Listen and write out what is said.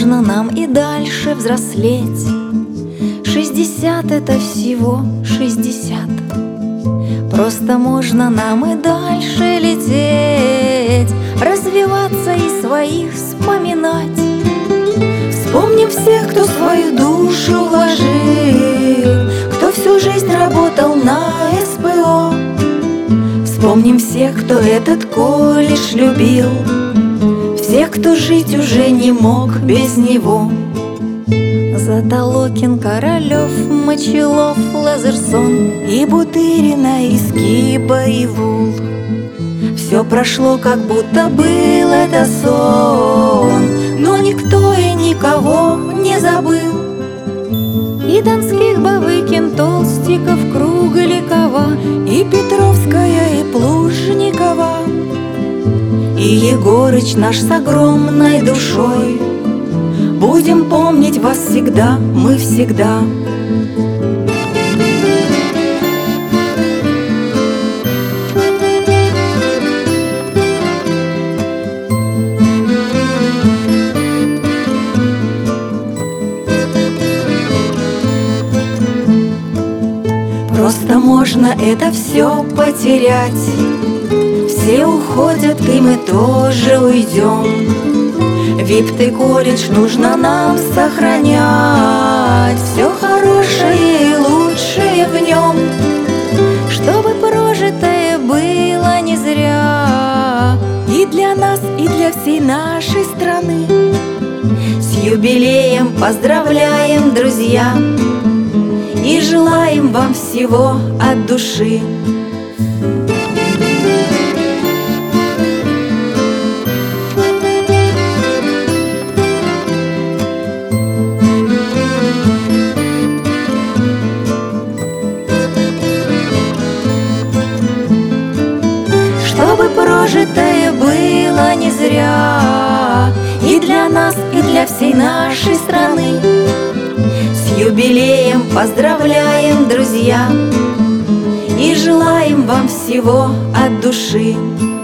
можно нам и дальше взрослеть. 60 — это всего 60. Просто можно нам и дальше лететь, развиваться и своих вспоминать. Вспомним всех, кто свою душу вложил, кто всю жизнь работал на СПО. Вспомним всех, кто этот колледж любил, всех, кто жить уже не мог без него. Затолокин, Королев, Мочилов, Лазерсон и Бутырина, и Скиба, и Вул. Все прошло, как будто был это сон, но никто и никого не забыл. И Донских, Бавыкин, Толстиков, Кругликова, и Петровская, и Плужникова, и Егорыч наш с огромной душой. Будем помнить вас всегда, мы всегда. Просто можно это все потерять. Все уходят, и мы тоже уйдем. Вип-ты колледж нужно нам сохранять, все хорошее и лучшее в нем, чтобы прожитое было не зря. И для нас, и для всей нашей страны. С юбилеем поздравляем, друзья, и желаем вам всего от души. Чтобы прожитое было не зря, и для нас, и для всей нашей страны. С юбилеем поздравляем, друзья, и желаем вам всего от души.